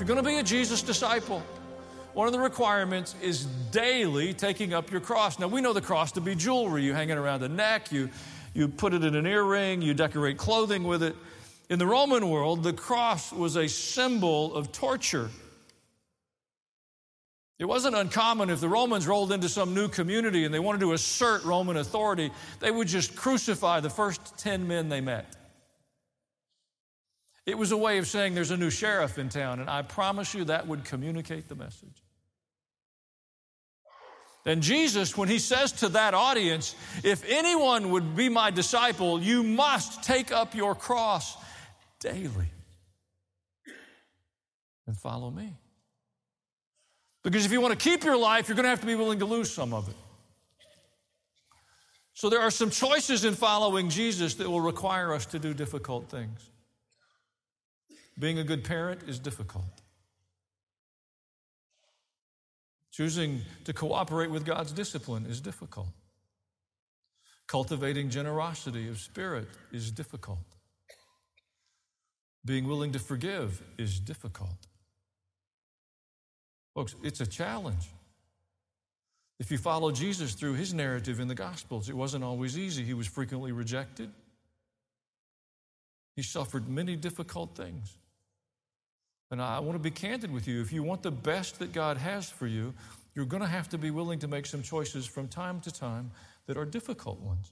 you're going to be a Jesus disciple, one of the requirements is daily taking up your cross. Now, we know the cross to be jewelry. You hang it around the neck, you put it in an earring, you decorate clothing with it. In the Roman world, the cross was a symbol of torture. It wasn't uncommon if the Romans rolled into some new community and they wanted to assert Roman authority, they would just crucify the first 10 men they met. It was a way of saying there's a new sheriff in town, and I promise you that would communicate the message. And Jesus, when he says to that audience, if anyone would be my disciple, you must take up your cross daily and follow me. Because if you want to keep your life, you're going to have to be willing to lose some of it. So there are some choices in following Jesus that will require us to do difficult things. Being a good parent is difficult. Choosing to cooperate with God's discipline is difficult. Cultivating generosity of spirit is difficult. Being willing to forgive is difficult. Folks, it's a challenge. If you follow Jesus through his narrative in the Gospels, it wasn't always easy. He was frequently rejected. He suffered many difficult things. And I want to be candid with you. If you want the best that God has for you, you're going to have to be willing to make some choices from time to time that are difficult ones.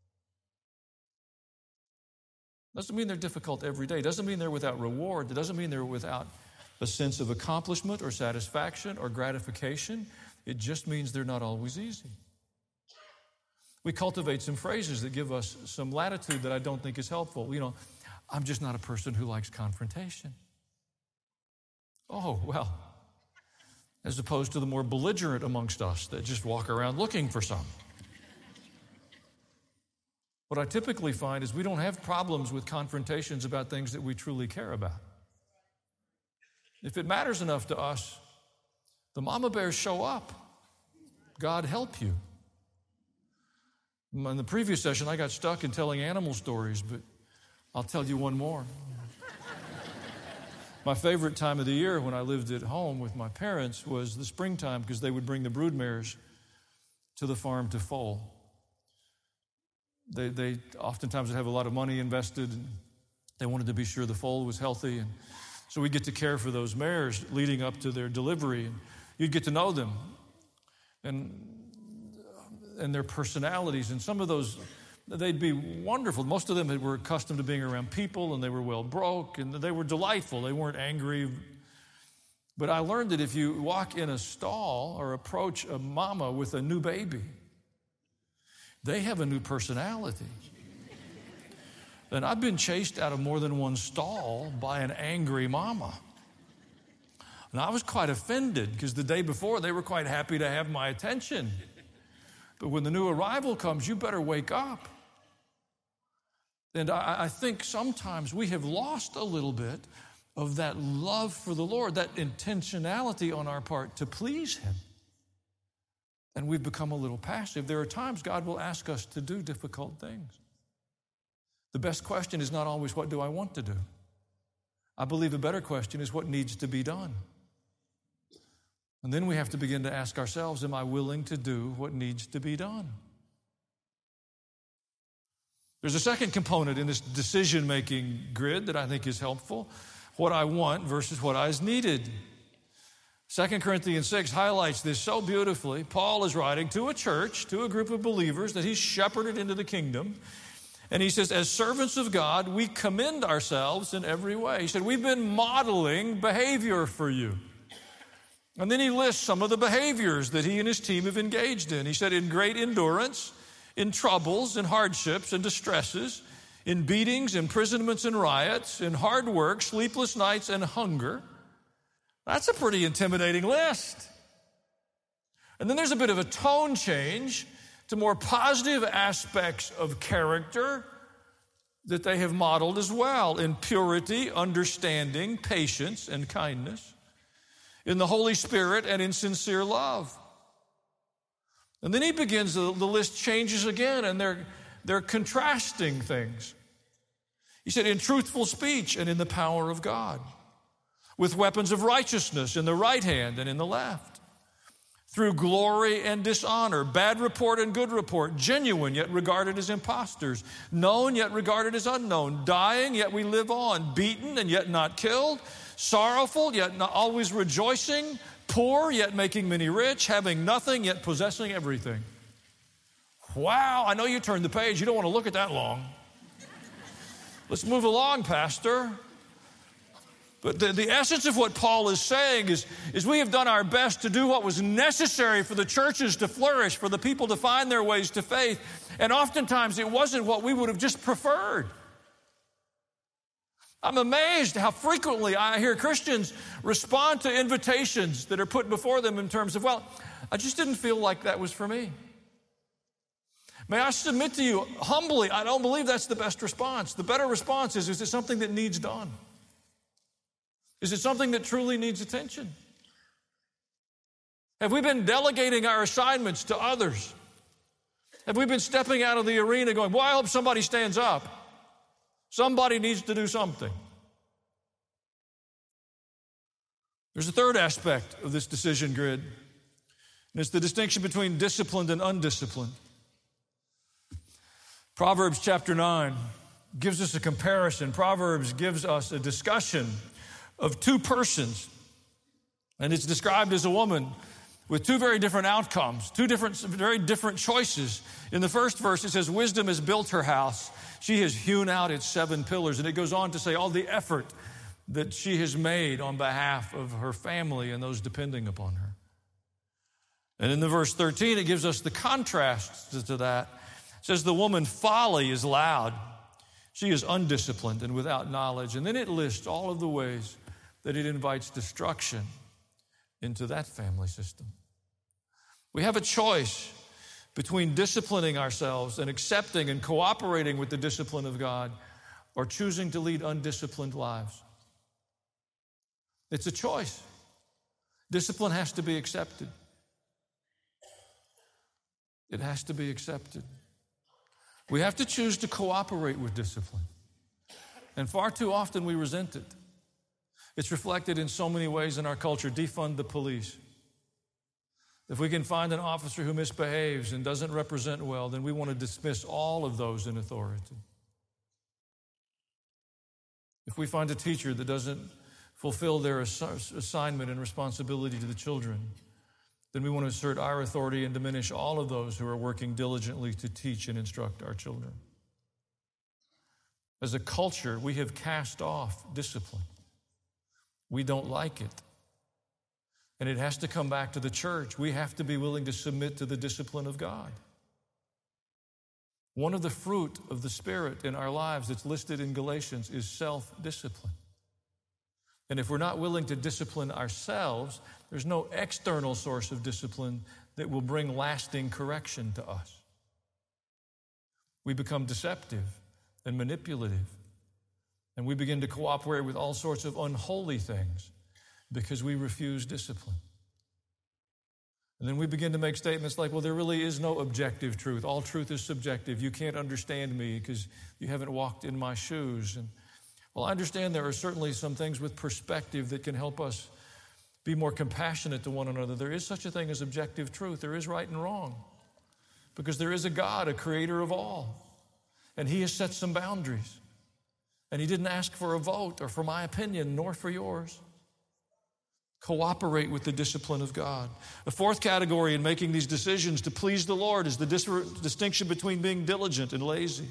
Doesn't mean they're difficult every day. Doesn't mean they're without reward. It doesn't mean they're without a sense of accomplishment or satisfaction or gratification. It just means they're not always easy. We cultivate some phrases that give us some latitude that I don't think is helpful. You know, I'm just not a person who likes confrontation. Oh, well, as opposed to the more belligerent amongst us that just walk around looking for some. What I typically find is we don't have problems with confrontations about things that we truly care about. If it matters enough to us, the mama bears show up. God help you. In the previous session, I got stuck in telling animal stories, but I'll tell you one more. My favorite time of the year when I lived at home with my parents was the springtime, because they would bring the brood mares to the farm to foal. They oftentimes would have a lot of money invested, and they wanted to be sure the foal was healthy. And so we'd get to care for those mares leading up to their delivery. And you'd get to know them and their personalities. And some of those, they'd be wonderful. Most of them were accustomed to being around people, and they were well broke, and they were delightful. They weren't angry. But I learned that if you walk in a stall or approach a mama with a new baby, they have a new personality. And I've been chased out of more than one stall by an angry mama. And I was quite offended, because the day before they were quite happy to have my attention. But when the new arrival comes, you better wake up. And I think sometimes we have lost a little bit of that love for the Lord, that intentionality on our part to please him. And we've become a little passive. There are times God will ask us to do difficult things. The best question is not always, what do I want to do? I believe a better question is, what needs to be done? And then we have to begin to ask ourselves, am I willing to do what needs to be done? There's a second component in this decision-making grid that I think is helpful. What I want versus what is needed. 2 Corinthians 6 highlights this so beautifully. Paul is writing to a church, to a group of believers that he's shepherded into the kingdom. And he says, as servants of God, we commend ourselves in every way. He said, we've been modeling behavior for you. And then he lists some of the behaviors that he and his team have engaged in. He said, in great endurance, in troubles, in hardships, and distresses, in beatings, imprisonments, and riots, in hard work, sleepless nights, and hunger. That's a pretty intimidating list. And then there's a bit of a tone change to more positive aspects of character that they have modeled as well, in purity, understanding, patience, and kindness, in the Holy Spirit, and in sincere love. And then he begins, the list changes again, and they're contrasting things. He said, in truthful speech and in the power of God. with weapons of righteousness in the right hand and in the left, through glory and dishonor, bad report and good report, genuine yet regarded as impostors, known yet regarded as unknown, dying yet we live on, beaten and yet not killed, sorrowful yet not always rejoicing, poor yet making many rich, having nothing yet possessing everything. Wow, I know you turned the page. You don't want to look at that long. Let's move along, Pastor. But the essence of what Paul is saying is we have done our best to do what was necessary for the churches to flourish, for the people to find their ways to faith. And oftentimes it wasn't what we would have just preferred. I'm amazed how frequently I hear Christians respond to invitations that are put before them in terms of, well, I just didn't feel like that was for me. May I submit to you humbly, I don't believe that's the best response. The better response is it something that needs done? Is it something that truly needs attention? Have we been delegating our assignments to others? Have we been stepping out of the arena going, well, I hope somebody stands up. Somebody needs to do something. There's a third aspect of this decision grid, and it's the distinction between disciplined and undisciplined. Proverbs chapter 9 gives us a comparison. Proverbs gives us a discussion of two persons, and it's described as a woman with two very different outcomes, very different choices. In the first verse, it says, wisdom has built her house. She has hewn out its 7 pillars. And it goes on to say all the effort that she has made on behalf of her family and those depending upon her. And in the verse 13, it gives us the contrast to that. It says the woman folly is loud. She is undisciplined and without knowledge. And then it lists all of the ways that it invites destruction into that family system. We have a choice between disciplining ourselves and accepting and cooperating with the discipline of God or choosing to lead undisciplined lives. It's a choice. Discipline has to be accepted. It has to be accepted. We have to choose to cooperate with discipline. And far too often we resent it. It's reflected in so many ways in our culture. Defund the police. If we can find an officer who misbehaves and doesn't represent well, then we want to dismiss all of those in authority. If we find a teacher that doesn't fulfill their assignment and responsibility to the children, then we want to assert our authority and diminish all of those who are working diligently to teach and instruct our children. As a culture, we have cast off discipline. We don't like it. And it has to come back to the church. We have to be willing to submit to the discipline of God. One of the fruit of the Spirit in our lives that's listed in Galatians is self-discipline. And if we're not willing to discipline ourselves, there's no external source of discipline that will bring lasting correction to us. We become deceptive and manipulative, and we begin to cooperate with all sorts of unholy things because we refuse discipline. And then we begin to make statements like, well, there really is no objective truth. All truth is subjective. You can't understand me because you haven't walked in my shoes. And well, I understand there are certainly some things with perspective that can help us be more compassionate to one another. There is such a thing as objective truth. There is right and wrong because there is a God, a creator of all. And he has set some boundaries. And he didn't ask for a vote or for my opinion, nor for yours. Cooperate with the discipline of God. The fourth category in making these decisions to please the Lord is the distinction between being diligent and lazy.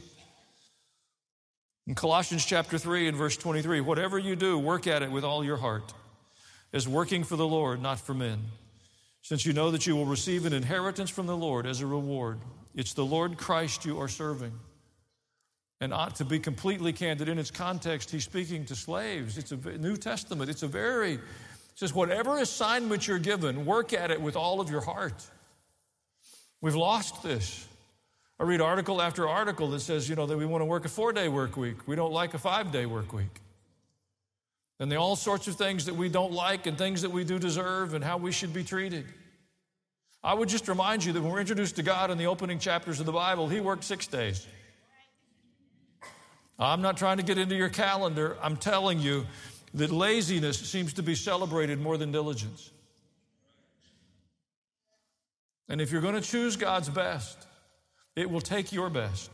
In Colossians chapter 3 and verse 23, whatever you do, work at it with all your heart, as working for the Lord, not for men, since you know that you will receive an inheritance from the Lord as a reward. It's the Lord Christ you are serving. And to be completely candid, in its context, he's speaking to slaves. It's a New Testament. It says, whatever assignment you're given, work at it with all of your heart. We've lost this. I read article after article that says, that we want to work a 4-day work week. We don't like a 5-day work week. And there are all sorts of things that we don't like and things that we do deserve and how we should be treated. I would just remind you that when we're introduced to God in the opening chapters of the Bible, he worked 6 days. I'm not trying to get into your calendar. I'm telling you that laziness seems to be celebrated more than diligence. And if you're going to choose God's best, it will take your best.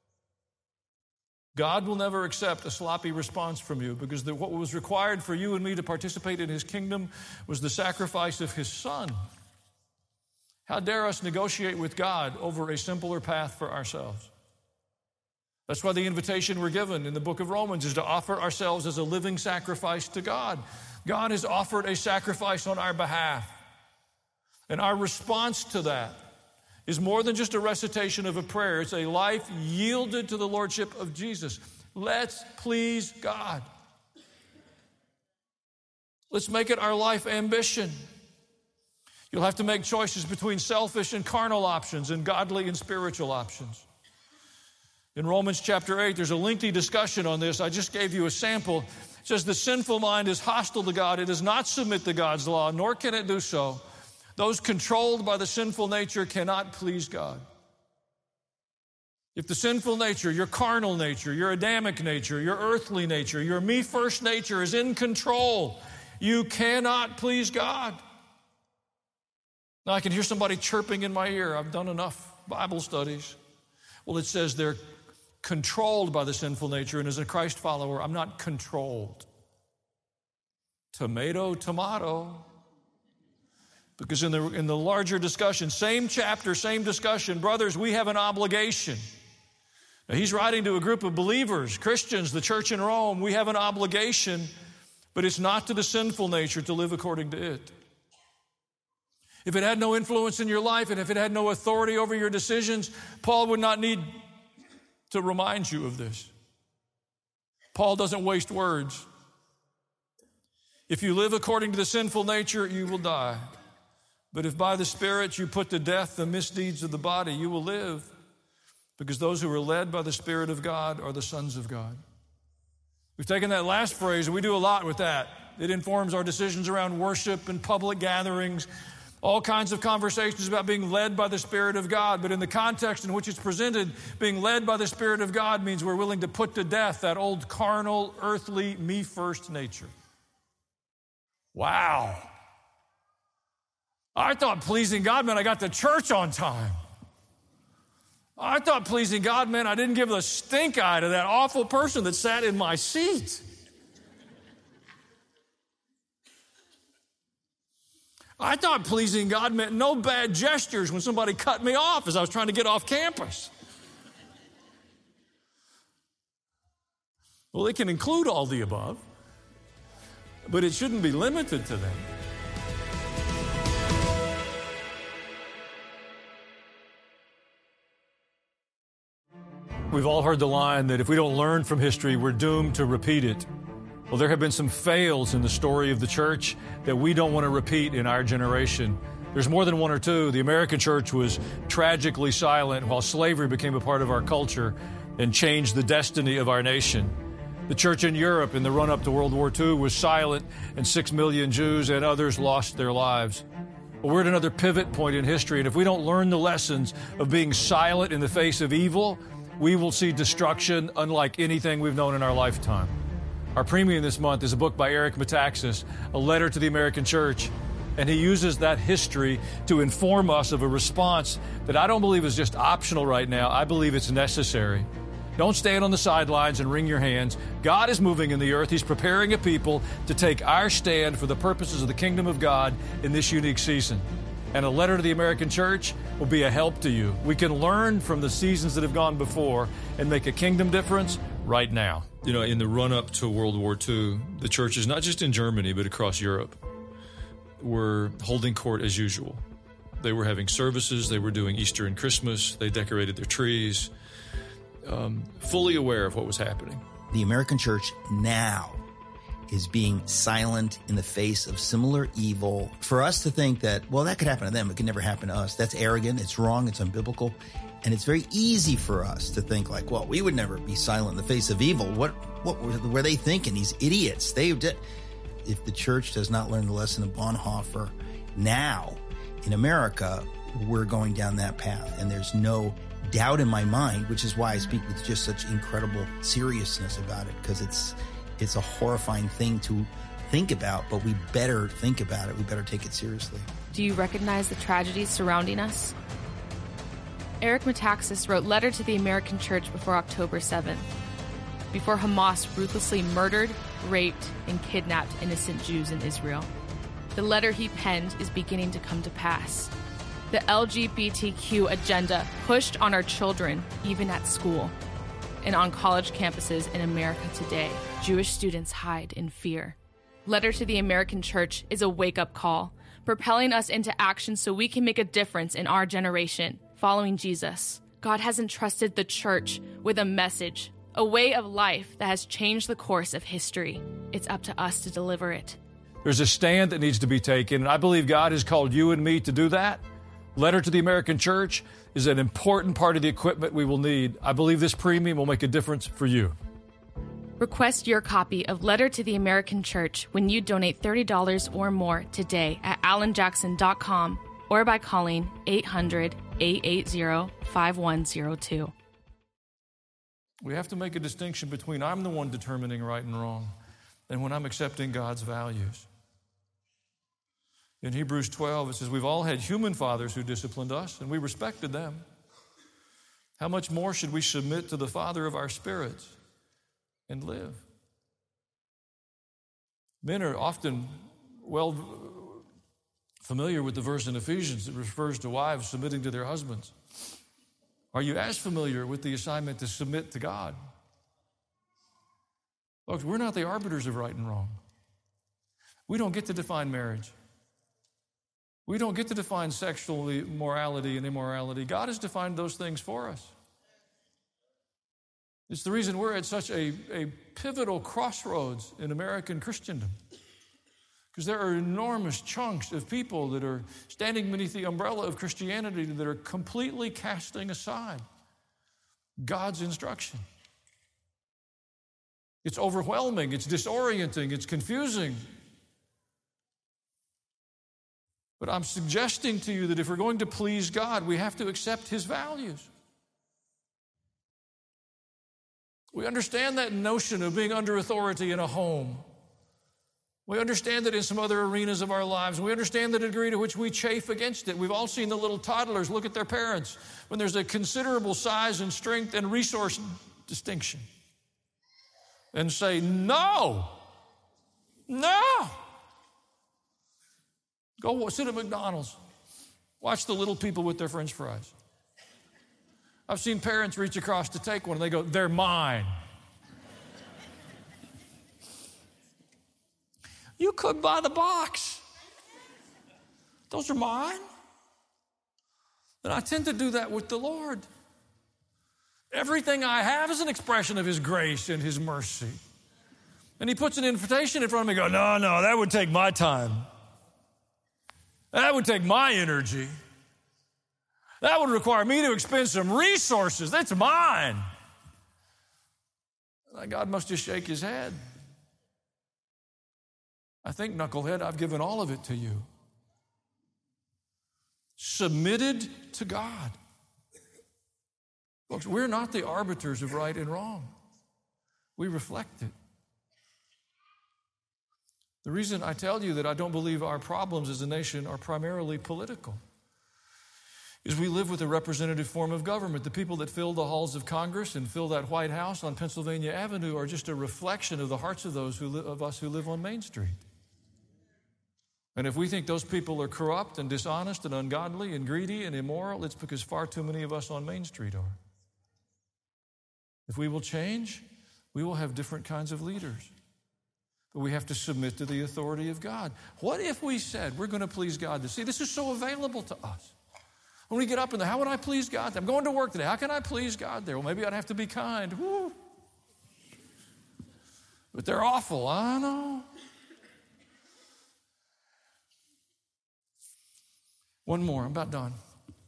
God will never accept a sloppy response from you, because what was required for you and me to participate in His kingdom was the sacrifice of His Son. How dare us negotiate with God over a simpler path for ourselves? That's why the invitation we're given in the book of Romans is to offer ourselves as a living sacrifice to God. God has offered a sacrifice on our behalf. And our response to that is more than just a recitation of a prayer. It's a life yielded to the Lordship of Jesus. Let's please God. Let's make it our life ambition. You'll have to make choices between selfish and carnal options and godly and spiritual options. In Romans chapter 8, there's a lengthy discussion on this. I just gave you a sample. It says, the sinful mind is hostile to God. It does not submit to God's law, nor can it do so. Those controlled by the sinful nature cannot please God. If the sinful nature, your carnal nature, your Adamic nature, your earthly nature, your me-first nature is in control, you cannot please God. Now, I can hear somebody chirping in my ear. I've done enough Bible studies. Well, it says they're controlled by the sinful nature, and as a Christ follower, I'm not controlled. Tomato, tomato. Because in the larger discussion, same chapter, same discussion, brothers, we have an obligation. Now, he's writing to a group of believers, Christians, the church in Rome. We have an obligation, but it's not to the sinful nature to live according to it. If it had no influence in your life and if it had no authority over your decisions, Paul would not need to remind you of this. Paul doesn't waste words. If you live according to the sinful nature, you will die. But if by the Spirit you put to death the misdeeds of the body, you will live, because those who are led by the Spirit of God are the sons of God. We've taken that last phrase, and we do a lot with that. It informs our decisions around worship and public gatherings, all kinds of conversations about being led by the Spirit of God. But in the context in which it's presented, being led by the Spirit of God means we're willing to put to death that old carnal, earthly, me-first nature. Wow. I thought pleasing God meant I got to church on time. I thought pleasing God meant I didn't give the stink eye to that awful person that sat in my seat. I thought pleasing God meant no bad gestures when somebody cut me off as I was trying to get off campus. Well, it can include all the above, but it shouldn't be limited to them. We've all heard the line that if we don't learn from history, we're doomed to repeat it. Well, there have been some fails in the story of the church that we don't want to repeat in our generation. There's more than one or two. The American church was tragically silent while slavery became a part of our culture and changed the destiny of our nation. The church in Europe in the run-up to World War II was silent, and 6 million Jews and others lost their lives. Well, we're at another pivot point in history, and if we don't learn the lessons of being silent in the face of evil, we will see destruction unlike anything we've known in our lifetime. Our premium this month is a book by Eric Metaxas, A Letter to the American Church, and he uses that history to inform us of a response that I don't believe is just optional right now. I believe it's necessary. Don't stand on the sidelines and wring your hands. God is moving in the earth. He's preparing a people to take our stand for the purposes of the kingdom of God in this unique season. And A Letter to the American Church will be a help to you. We can learn from the seasons that have gone before and make a kingdom difference right now. You know, in the run-up to World War II, the churches, not just in Germany, but across Europe, were holding court as usual. They were having services. They were doing Easter and Christmas. They decorated their trees, fully aware of what was happening. The American church now is being silent in the face of similar evil. For us to think that, well, that could happen to them, it can never happen to us, that's arrogant, it's wrong, it's unbiblical. And it's very easy for us to think like, well, we would never be silent in the face of evil. What were they thinking? These idiots. If the church does not learn the lesson of Bonhoeffer now in America, we're going down that path. And there's no doubt in my mind, which is why I speak with just such incredible seriousness about it, because it's a horrifying thing to think about, but we better think about it. We better take it seriously. Do you recognize the tragedies surrounding us? Eric Metaxas wrote Letter to the American Church before October 7th, before Hamas ruthlessly murdered, raped, and kidnapped innocent Jews in Israel. The letter he penned is beginning to come to pass. The LGBTQ agenda pushed on our children, even at school. And on college campuses in America today, Jewish students hide in fear. Letter to the American Church is a wake-up call, propelling us into action so we can make a difference in our generation, following Jesus. God has entrusted the church with a message, a way of life that has changed the course of history. It's up to us to deliver it. There's a stand that needs to be taken, and I believe God has called you and me to do that. Letter to the American Church is an important part of the equipment we will need. I believe this premium will make a difference for you. Request your copy of Letter to the American Church when you donate $30 or more today at alanjackson.com or by calling 800-880-5102. We have to make a distinction between I'm the one determining right and wrong and when I'm accepting God's values. In Hebrews 12, it says, we've all had human fathers who disciplined us, and we respected them. How much more should we submit to the Father of our spirits and live? Men are often well familiar with the verse in Ephesians that refers to wives submitting to their husbands. Are you as familiar with the assignment to submit to God? Folks, we're not the arbiters of right and wrong. We don't get to define marriage. We don't get to define sexual morality and immorality. God has defined those things for us. It's the reason we're at such a pivotal crossroads in American Christendom. Because there are enormous chunks of people that are standing beneath the umbrella of Christianity that are completely casting aside God's instruction. It's overwhelming, it's disorienting, it's confusing. But I'm suggesting to you that if we're going to please God, we have to accept His values. We understand that notion of being under authority in a home. We understand it in some other arenas of our lives. We understand the degree to which we chafe against it. We've all seen the little toddlers look at their parents when there's a considerable size and strength and resource distinction and say, no, no. Go sit at McDonald's. Watch the little people with their French fries. I've seen parents reach across to take one and they go, they're mine. You could buy the box. Those are mine. And I tend to do that with the Lord. Everything I have is an expression of His grace and His mercy. And He puts an invitation in front of me and go, no, that would take my time. That would take my energy. That would require me to expend some resources. That's mine. God must just shake His head. I think, knucklehead, I've given all of it to you. Submitted to God. Folks, we're not the arbiters of right and wrong. We reflect it. The reason I tell you that I don't believe our problems as a nation are primarily political is we live with a representative form of government. The people that fill the halls of Congress and fill that White House on Pennsylvania Avenue are just a reflection of the hearts of those of us who live on Main Street. And if we think those people are corrupt and dishonest and ungodly and greedy and immoral, it's because far too many of us on Main Street are. If we will change, we will have different kinds of leaders. But we have to submit to the authority of God. What if we said, we're going to please God? See, this is so available to us. When we get up in there, how would I please God? I'm going to work today. How can I please God there? Well, maybe I'd have to be kind. Woo. But they're awful. I know. One more. I'm about done.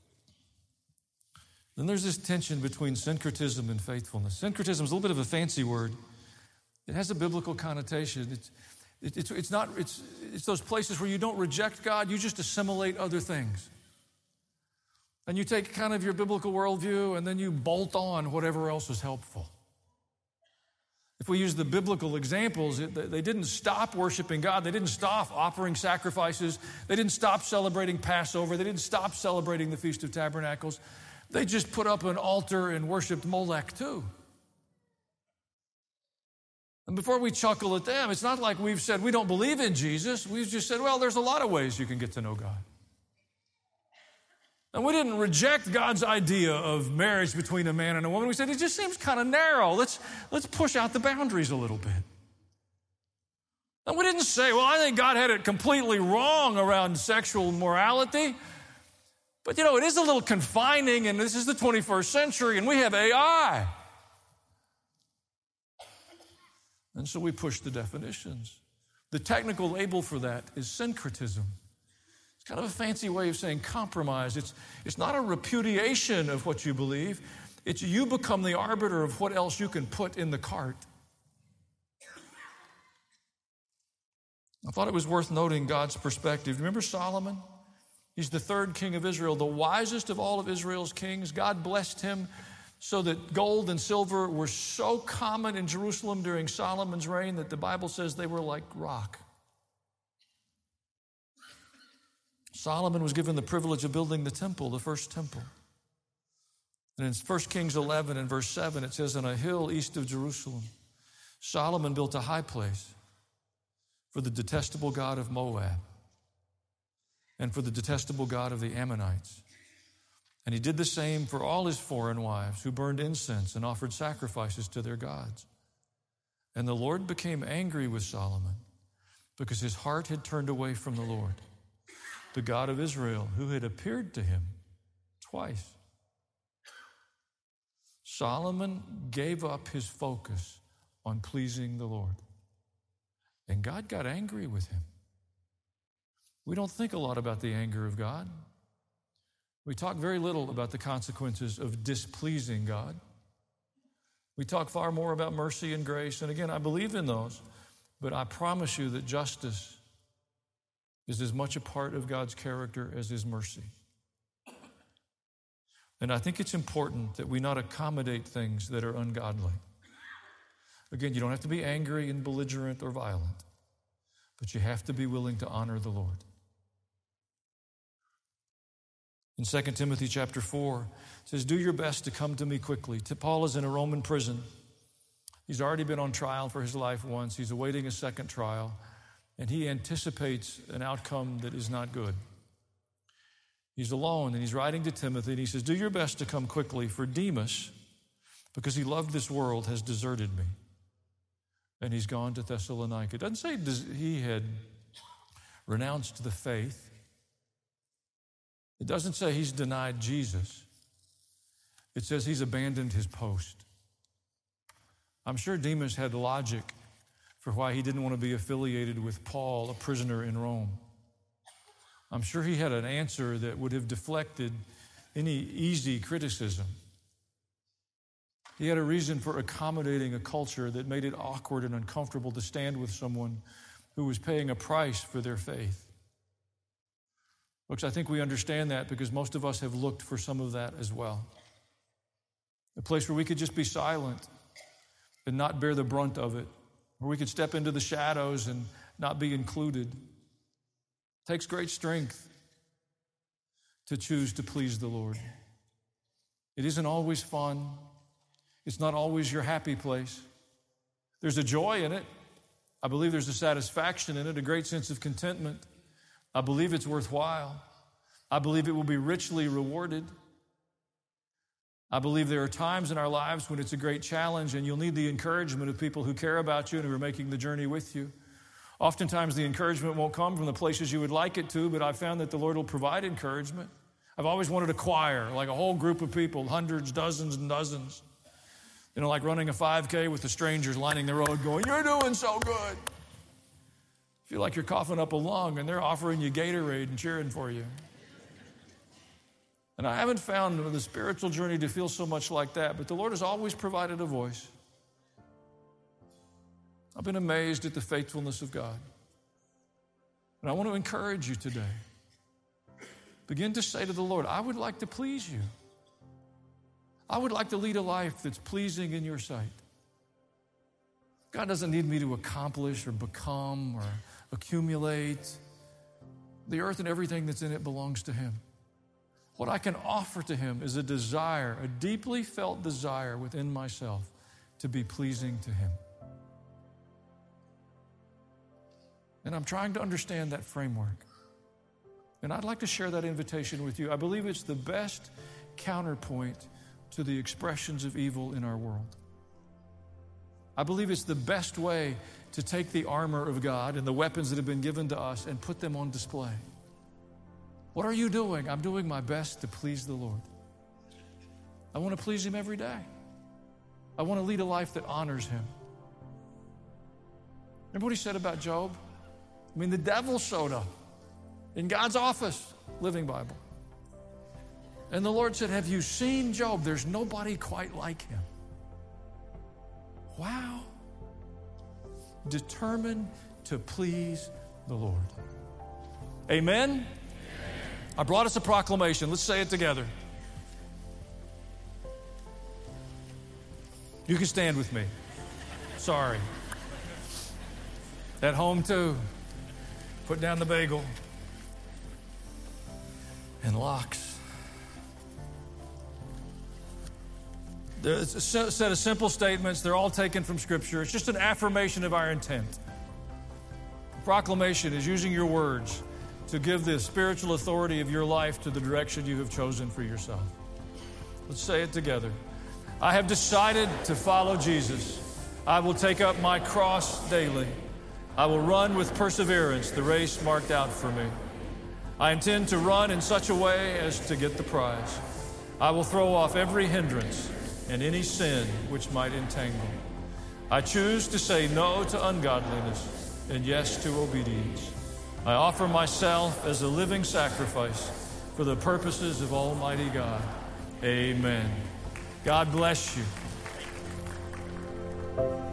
Then there's this tension between syncretism and faithfulness. Syncretism is a little bit of a fancy word. It has a biblical connotation. It's those places where you don't reject God, you just assimilate other things. And you take kind of your biblical worldview and then you bolt on whatever else is helpful. If we use the biblical examples, they didn't stop worshiping God. They didn't stop offering sacrifices. They didn't stop celebrating Passover. They didn't stop celebrating the Feast of Tabernacles. They just put up an altar and worshiped Molech too. And before we chuckle at them, it's not like we've said we don't believe in Jesus. We've just said, well, there's a lot of ways you can get to know God. And we didn't reject God's idea of marriage between a man and a woman. We said, it just seems kind of narrow. Let's push out the boundaries a little bit. And we didn't say, well, I think God had it completely wrong around sexual morality. But, it is a little confining, and this is the 21st century, and we have AI. And so we push the definitions. The technical label for that is syncretism. It's kind of a fancy way of saying compromise. It's not a repudiation of what you believe. It's you become the arbiter of what else you can put in the cart. I thought it was worth noting God's perspective. Remember Solomon? He's the third king of Israel, the wisest of all of Israel's kings. God blessed him so that gold and silver were so common in Jerusalem during Solomon's reign that the Bible says they were like rock. Solomon was given the privilege of building the temple, the first temple. And in 1 Kings 11 and verse 7, it says, on a hill east of Jerusalem, Solomon built a high place for the detestable god of Moab and for the detestable god of the Ammonites. And he did the same for all his foreign wives who burned incense and offered sacrifices to their gods. And the Lord became angry with Solomon because his heart had turned away from the Lord, the God of Israel, who had appeared to him twice. Solomon gave up his focus on pleasing the Lord, and God got angry with him. We don't think a lot about the anger of God. We talk very little about the consequences of displeasing God. We talk far more about mercy and grace, and again, I believe in those, but I promise you that justice is as much a part of God's character as his mercy. And I think it's important that we not accommodate things that are ungodly. Again, you don't have to be angry and belligerent or violent, but you have to be willing to honor the Lord. In 2 Timothy chapter 4, it says, do your best to come to me quickly. Paul is in a Roman prison. He's already been on trial for his life once. He's awaiting a second trial. And he anticipates an outcome that is not good. He's alone, and he's writing to Timothy, and he says, do your best to come quickly, for Demas, because he loved this world, has deserted me. And he's gone to Thessalonica. It doesn't say he had renounced the faith. It doesn't say he's denied Jesus. It says he's abandoned his post. I'm sure Demas had logic for why he didn't want to be affiliated with Paul, a prisoner in Rome. I'm sure he had an answer that would have deflected any easy criticism. He had a reason for accommodating a culture that made it awkward and uncomfortable to stand with someone who was paying a price for their faith. Folks, I think we understand that because most of us have looked for some of that as well. A place where we could just be silent and not bear the brunt of it, where we could step into the shadows and not be included. It takes great strength to choose to please the Lord. It isn't always fun. It's not always your happy place. There's a joy in it. I believe there's a satisfaction in it, a great sense of contentment. I believe it's worthwhile. I believe it will be richly rewarded. I believe there are times in our lives when it's a great challenge and you'll need the encouragement of people who care about you and who are making the journey with you. Oftentimes the encouragement won't come from the places you would like it to, but I've found that the Lord will provide encouragement. I've always wanted a choir, like a whole group of people, hundreds, dozens, and dozens. Like running a 5K with the strangers lining the road going, you're doing so good. Feel like you're coughing up a lung and they're offering you Gatorade and cheering for you. And I haven't found the spiritual journey to feel so much like that, but the Lord has always provided a voice. I've been amazed at the faithfulness of God. And I want to encourage you today. Begin to say to the Lord, I would like to please you. I would like to lead a life that's pleasing in your sight. God doesn't need me to accomplish or become or accumulate. The earth and everything that's in it belongs to Him. What I can offer to Him is a desire, a deeply felt desire within myself to be pleasing to Him. And I'm trying to understand that framework. And I'd like to share that invitation with you. I believe it's the best counterpoint to the expressions of evil in our world. I believe it's the best way to take the armor of God and the weapons that have been given to us and put them on display. What are you doing? I'm doing my best to please the Lord. I want to please Him every day. I want to lead a life that honors Him. Remember what He said about Job? I mean, the devil showed up in God's office, Living Bible. And the Lord said, have you seen Job? There's nobody quite like him. Wow. Determined to please the Lord. Amen? I brought us a proclamation. Let's say it together. You can stand with me. Sorry. At home too. Put down the bagel. And locks. There's a set of simple statements. They're all taken from Scripture. It's just an affirmation of our intent. Proclamation is using your words to give the spiritual authority of your life to the direction you have chosen for yourself. Let's say it together. I have decided to follow Jesus. I will take up my cross daily. I will run with perseverance the race marked out for me. I intend to run in such a way as to get the prize. I will throw off every hindrance and any sin which might entangle. I choose to say no to ungodliness and yes to obedience. I offer myself as a living sacrifice for the purposes of Almighty God. Amen. God bless you.